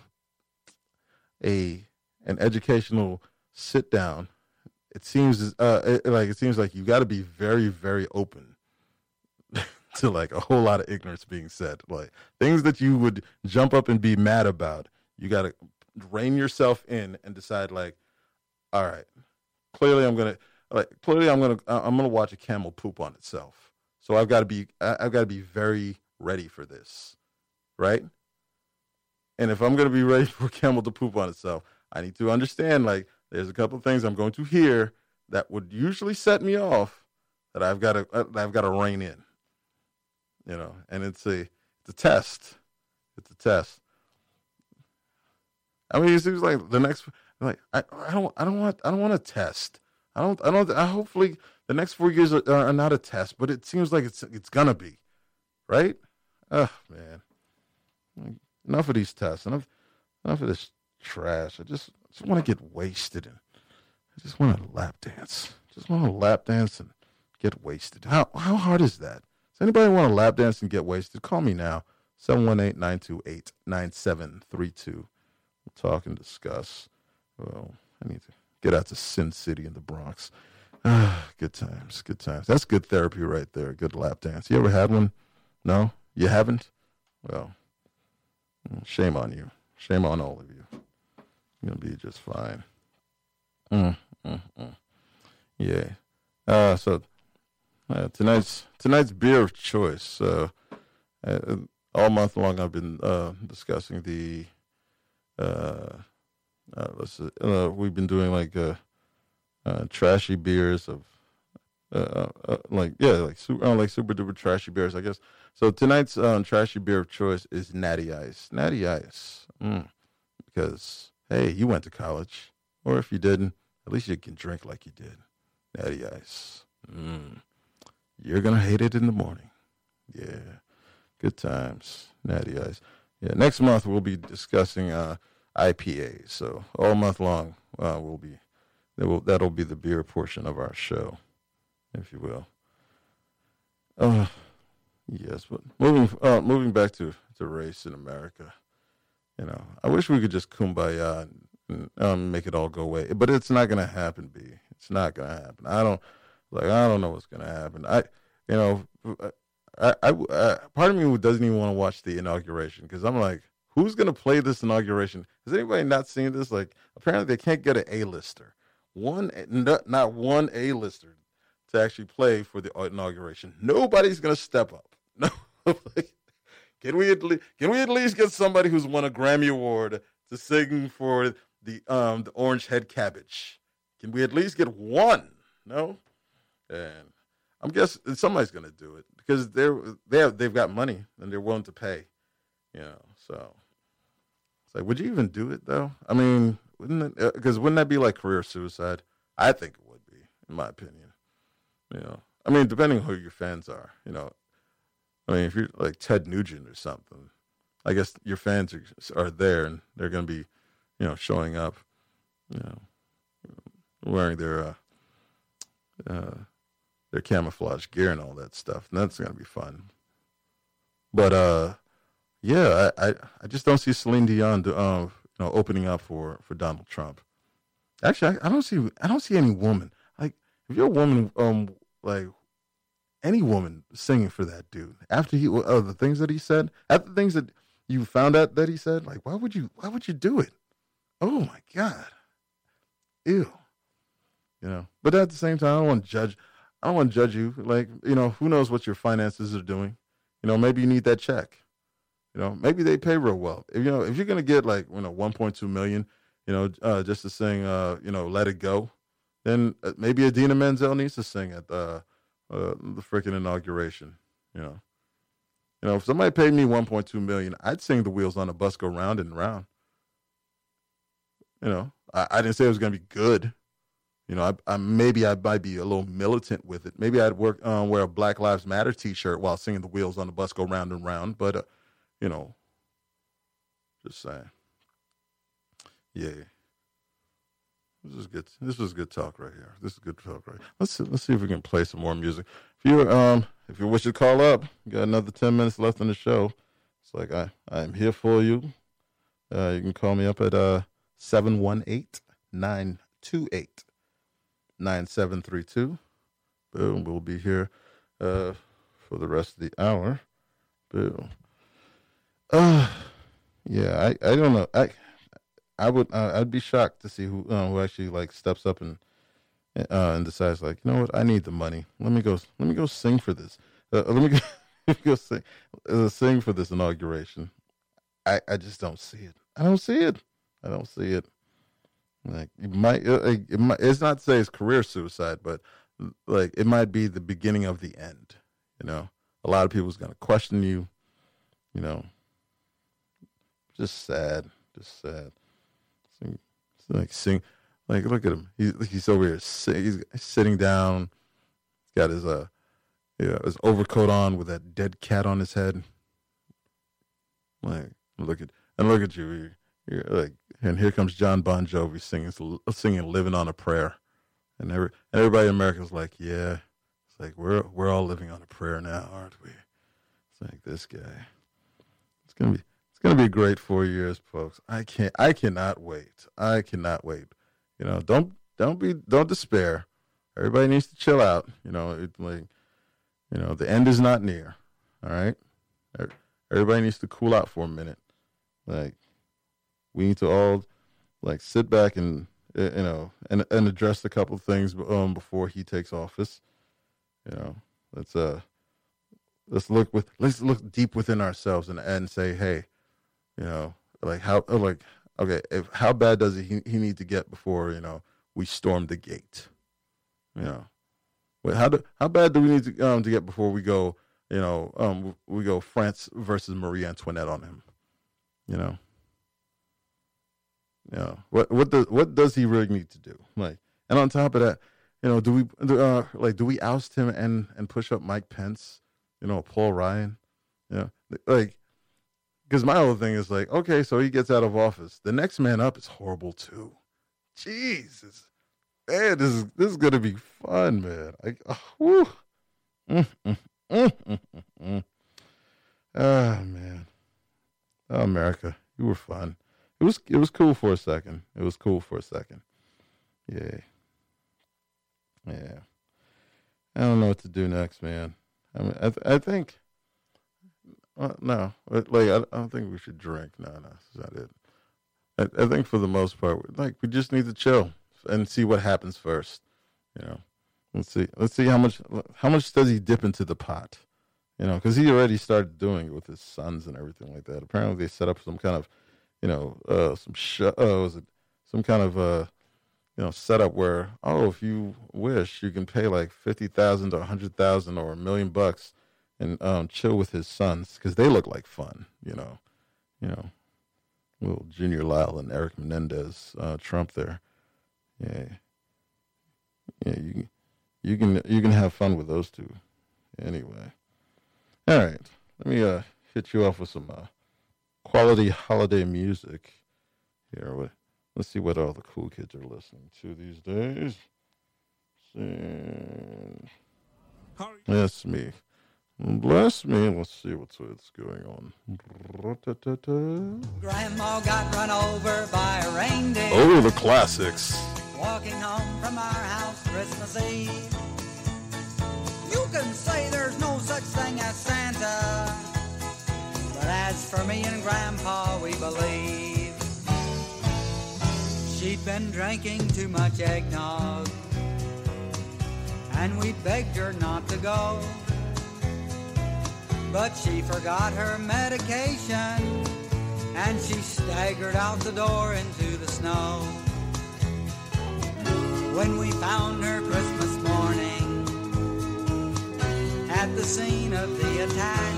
a an educational sit down, it seems uh it, like it seems like you got to be very very open to like a whole lot of ignorance being said, like things that you would jump up and be mad about. You got to rein yourself in and decide, like, all right, clearly I'm gonna, like, clearly I'm gonna, I'm gonna watch a camel poop on itself. So I've got to be, I've got to be very ready for this, right? And if I'm gonna be ready for a camel to poop on itself, I need to understand, like, there's a couple of things I'm going to hear that would usually set me off that I've got to, that I've got to rein in. You know, and it's a it's a test. It's a test. I mean, it seems like the next like I, I don't I don't want I don't want a test. I don't I don't I hopefully the next four years are, are not a test, but it seems like it's it's gonna be, right? Oh man, enough of these tests. Enough enough of this trash. I just just want to get wasted and I just want to lap dance. Just want to lap dance and get wasted. How how hard is that? Does anybody want to lap dance and get wasted? Call me now, seven one eight, nine two eight, nine seven three two. We'll talk and discuss. Well, I need to get out to Sin City in the Bronx. Ah, good times, good times. That's good therapy right there, good lap dance. You ever had one? No? You haven't? Well, shame on you. Shame on all of you. You're going to be just fine. Mm, mm, mm. Yeah. Uh, so... Uh, tonight's tonight's beer of choice. Uh, uh, all month long, I've been uh, discussing the. Uh, uh, let's. Uh, we've been doing like uh, uh, trashy beers of, uh, uh, like yeah, like super, uh, like super duper trashy beers, I guess. So tonight's um, trashy beer of choice is Natty Ice. Natty Ice, mm. Because hey, you went to college, or if you didn't, at least you can drink like you did. Natty Ice. Mm. You're going to hate it in the morning. Yeah. Good times. Natty Ice. Yeah. Next month, we'll be discussing uh, I P As. So all month long, uh, we'll be, will, that'll be the beer portion of our show, if you will. Uh, yes. But moving, uh, moving back to, to race in America, you know, I wish we could just kumbaya and um, make it all go away. But it's not going to happen, B. It's not going to happen. I don't, Like, I don't know what's gonna happen. I, you know, I, I, I part of me doesn't even want to watch the inauguration because I'm like, who's gonna play this inauguration? Has anybody not seen this? Like, apparently they can't get an A-lister, one, not, not one A-lister to actually play for the inauguration. Nobody's gonna step up. No, can we at least can we at least get somebody who's won a Grammy Award to sing for the um the Orange Head Cabbage? Can we at least get one? No, and I'm guessing somebody's gonna do it because they're they have they've got money and they're willing to pay. You know, so it's like, would you even do it though? I mean, wouldn't it? Because wouldn't that be like career suicide? I think it would be, in my opinion. You know, I mean, depending on who your fans are. You know, I mean, if you're like Ted Nugent or something, I guess your fans are are there and they're gonna be, you know, showing up, you know, wearing their uh, uh, their camouflage gear and all that stuff, and that's gonna be fun. But uh, yeah, I, I, I just don't see Celine Dion, do, uh, you know, opening up for, for Donald Trump. Actually, I, I don't see I don't see any woman. Like, if you're a woman, um, like any woman singing for that dude after he, uh, the things that he said, after the things that you found out that he said, like, why would you, why would you do it? Oh my God, ew. You know, but at the same time, I don't want to judge. I don't want to judge you. Like, you know, who knows what your finances are doing? You know, maybe you need that check. You know, maybe they pay real well. If, you know, if you're gonna get like, you know, one point two million, you know, uh, just to sing, uh, you know, "Let It Go," then uh, maybe Idina Menzel needs to sing at the uh, the freaking inauguration. You know, you know, if somebody paid me one point two million, I'd sing "The Wheels on the Bus Go Round and Round." You know, I, I didn't say it was gonna be good. You know, I, I maybe I might be a little militant with it. Maybe I'd work uh, wear a Black Lives Matter T-shirt while singing "The Wheels on the Bus Go Round and Round." But uh, you know, just saying. Yeah, this is good. This was good talk right here. This is good talk right. Let's see, let's see if we can play some more music. If you um if you wish to call up, you got another ten minutes left in the show. It's like I I am here for you. Uh, you can call me up at uh seven one eight nine two eight. nine seven three two. Boom. We'll be here uh, for the rest of the hour. Boom. Uh, yeah, I, I don't know. I I would uh, I'd be shocked to see who uh, who actually like steps up and uh, and decides like, you know what, I need the money. Let me go. Let me go sing for this. Uh, let me go, let me go sing uh, sing for this inauguration. I I just don't see it. I don't see it. I don't see it. Like, it might, it, it might, it's not to say it's career suicide, but like it might be the beginning of the end. You know, a lot of people's gonna question you. You know, just sad, just sad. Sing, like sing, like look at him. He's he's over here. He's sitting down. He's got his uh, yeah, his overcoat on with that dead cat on his head. Like look at and look at you. You're, you're like. And here comes John Bon Jovi singing, singing "Living on a Prayer," and every and everybody in America's like, "Yeah, it's like we're we're all living on a prayer now, aren't we?" It's like this guy. It's gonna be it's gonna be a great four years, folks. I can't I cannot wait. I cannot wait. You know, don't don't be don't despair. Everybody needs to chill out. You know, it like you know the end is not near. All right, everybody needs to cool out for a minute. Like. We need to all like sit back and you know and and address a couple of things um before he takes office. You know, let's uh let's look with let's look deep within ourselves and and say, hey, you know, like how like okay, if how bad does he he need to get before you know we storm the gate? You know, Wait, how do how bad do we need to um to get before we go? You know, um we go France versus Marie Antoinette on him. You know. You know, what what does what does he really need to do? Like, and on top of that, you know, do we uh, like do we oust him and, and push up Mike Pence? You know, Paul Ryan. You know, like, because my whole thing is like, okay, so he gets out of office. The next man up is horrible too. Jesus, man, this is this is gonna be fun, man. Like, oh, whew. Mm, mm, mm, mm, mm, mm. Ah, man, oh, America, you were fun. It was it was cool for a second. It was cool for a second. Yeah. Yeah. I don't know what to do next, man. I mean, I, th- I think, uh, no, like, I, I don't think we should drink. No, no, that's not it. I, I think for the most part, like, we just need to chill and see what happens first. You know, let's see, let's see how much, how much does he dip into the pot? You know, because he already started doing it with his sons and everything like that. Apparently, they set up some kind of, you know, uh, some sh- uh, was it some kind of uh, you know, setup where, oh, if you wish, you can pay like fifty thousand or a hundred thousand or a million bucks and um, chill with his sons because they look like fun. You know, you know, little Junior Lyle and Eric Menendez, uh, Trump there. Yeah, yeah, you you can you can have fun with those two. Anyway. All right, let me uh, hit you off with some uh, quality holiday music here. Let's see what all the cool kids are listening to these days. That's me. Bless me. Let's see what's, what's going on. Grandma got run over by a reindeer. Oh, the classics. Walking home from our house Christmas Eve. You can say there's no such thing as Santa, but as for me and Grandpa, we believe. She'd been drinking too much eggnog, and we begged her not to go. But she forgot her medication, and she staggered out the door into the snow. When we found her Christmas morning at the scene of the attack,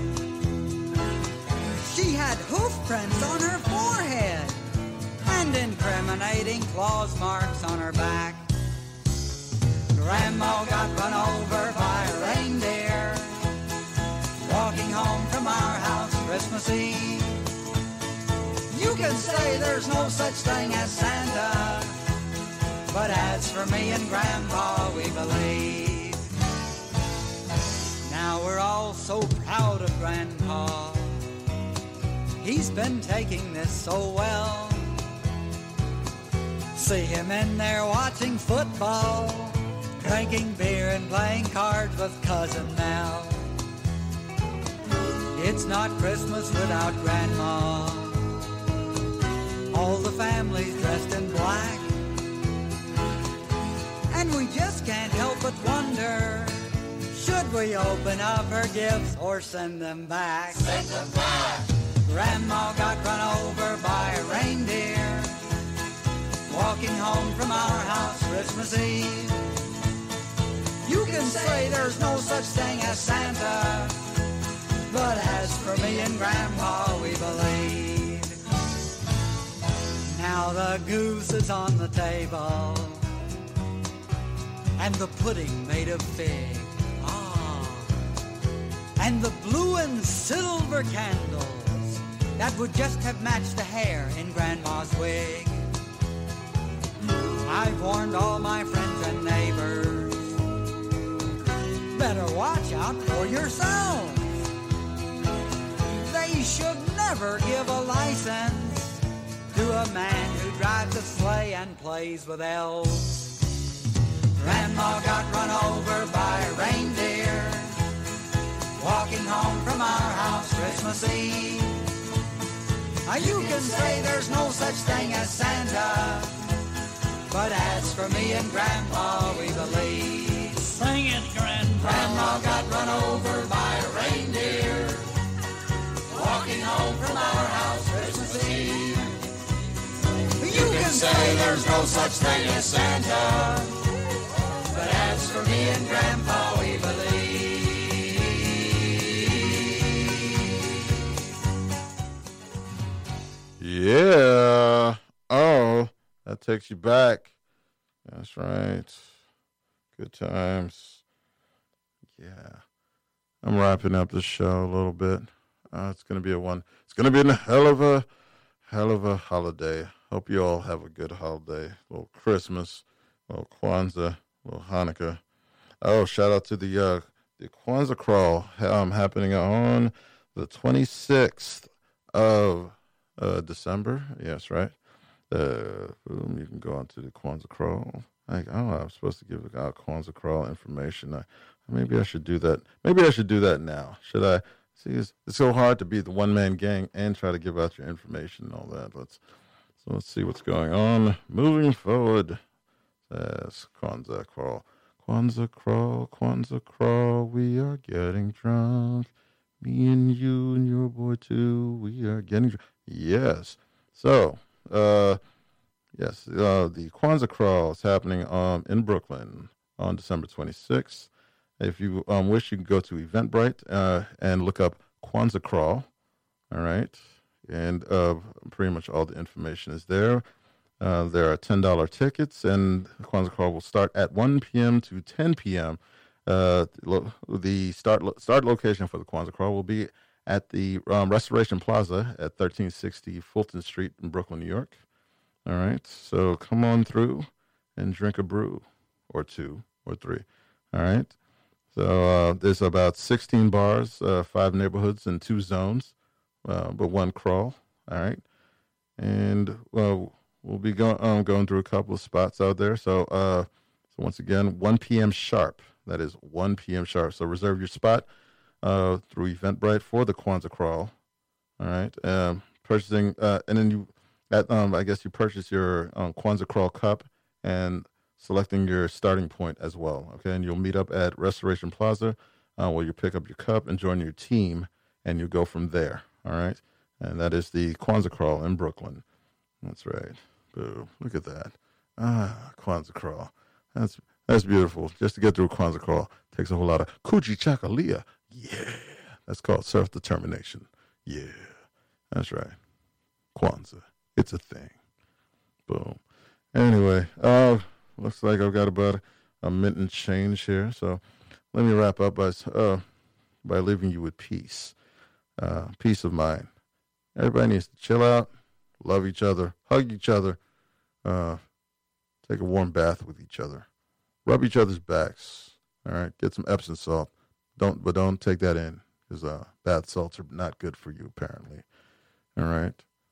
she had hoof prints on her forehead and incriminating claws marks on her back. Grandma got run over by a reindeer walking home from our house Christmas Eve. You can say there's no such thing as Santa, but as for me and Grandpa, we believe. Now we're all so proud of Grandpa. He's been taking this so well. See him in there watching football, drinking beer and playing cards with Cousin Mel. It's not Christmas without Grandma. All the family's dressed in black, and we just can't help but wonder, should we open up her gifts or send them back? Send them back. Grandma got run over by a reindeer walking home from our house Christmas Eve. You can say there's no such thing as Santa, but as for me and Grandpa, we believe. Now the goose is on the table, and the pudding made of fig. Ah, and the blue and silver candles that would just have matched the hair in Grandma's wig. I've warned all my friends and neighbors, better watch out for yourselves. They should never give a license to a man who drives a sleigh and plays with elves. Grandma got run over by a reindeer walking home from our house Christmas Eve. Now you can say there's no such thing as Santa, but as for me and Grandpa, we believe. Sing it, Grandpa. Grandma got run over by a reindeer walking home from our house Christmas Eve. You can say there's no such thing as Santa, but as for me and Grandpa, we believe. Yeah. Oh, that takes you back. That's right. Good times. Yeah. I'm wrapping up the show a little bit. Uh, it's going to be a one. It's going to be a hell of a, hell of a holiday. Hope you all have a good holiday. A little Christmas, a little Kwanzaa, a little Hanukkah. Oh, shout out to the uh, the Kwanzaa crawl um, happening on the twenty-sixth of uh, December. Yes, right. Uh, boom, you can go on to the Kwanzaa crawl. Like, oh, I was supposed to give out Kwanzaa Crawl information. I, maybe I should do that. Maybe I should do that now. Should I? See, it's, it's so hard to be the one man gang and try to give out your information and all that. Let's so let's see what's going on. Moving forward, says Kwanzaa Crawl, Kwanzaa Crawl, Kwanzaa Crawl. We are getting drunk. Me and you and your boy too. We are getting drunk. Yes. So, uh. Yes, uh, the Kwanzaa Crawl is happening um, in Brooklyn on December twenty-sixth. If you um, wish, you can go to Eventbrite uh, and look up Kwanzaa Crawl. All right. And uh, pretty much all the information is there. Uh, there are ten dollars tickets, and the Kwanzaa Crawl will start at one p.m. to ten p.m. Uh, lo- the start lo- start location for the Kwanzaa Crawl will be at the um, Restoration Plaza at thirteen sixty Fulton Street in Brooklyn, New York. All right, so come on through and drink a brew or two or three. All right, so uh, there's about sixteen bars, uh, five neighborhoods, and two zones, uh, but one crawl. All right, and well, we'll be going um, going through a couple of spots out there. So, uh, so once again, one p.m. sharp. That is one p.m. sharp. So reserve your spot uh, through Eventbrite for the Kwanzaa Crawl. All right, um, purchasing, uh, and then you. At, um, I guess you purchase your um, Kwanzaa Crawl cup and selecting your starting point as well. Okay, and you'll meet up at Restoration Plaza uh, where you pick up your cup and join your team, and you go from there. All right, and that is the Kwanzaa Crawl in Brooklyn. That's right. Boo! Look at that. Ah, Kwanzaa Crawl. That's that's beautiful. Just to get through Kwanzaa Crawl takes a whole lot of coochie chakalia. Yeah, that's called self-determination. Yeah, that's right. Kwanzaa. It's a thing. Boom. Anyway, uh, looks like I've got about a minute and change here. So let me wrap up by uh, by leaving you with peace, uh, peace of mind. Everybody needs to chill out, love each other, hug each other, uh, take a warm bath with each other, rub each other's backs. All right, get some Epsom salt. Don't, but don't take that in because uh, bath salts are not good for you apparently. All right.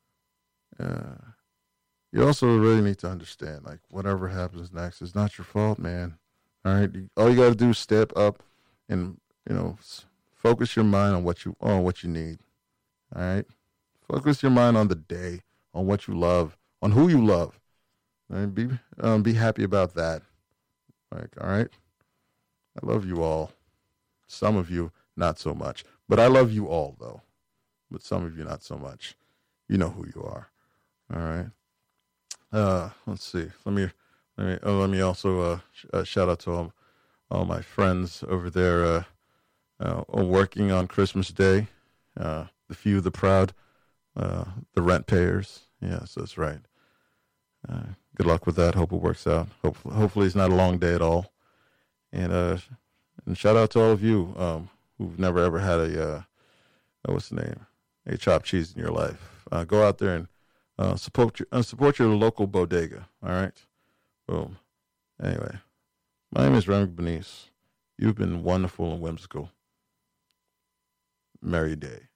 Uh, you also really need to understand, like, whatever happens next is not your fault, man. All right, all you got to do is step up and, you know, focus your mind on what you on what you need. All right, focus your mind on the day, on what you love, on who you love, and be um, be happy about that. Like, all right, I love you all. Some of you not so much, but I love you all though. But some of you not so much. You know who you are. All right. Uh, let's see. Let me let me oh, let me also uh, sh- uh, shout out to all, all my friends over there uh, uh, working on Christmas Day. Uh, the few, the proud, uh, the rent payers. Yes, that's right. Uh, good luck with that. Hope it works out. Hopefully, hopefully it's not a long day at all. And uh, and shout out to all of you um, who've never ever had a uh, what's the name? A chopped cheese in your life. Uh, go out there and uh, support your uh, support your local bodega. All right. Boom. Anyway, my name is Remy Benice. You've been wonderful and whimsical. Merry day.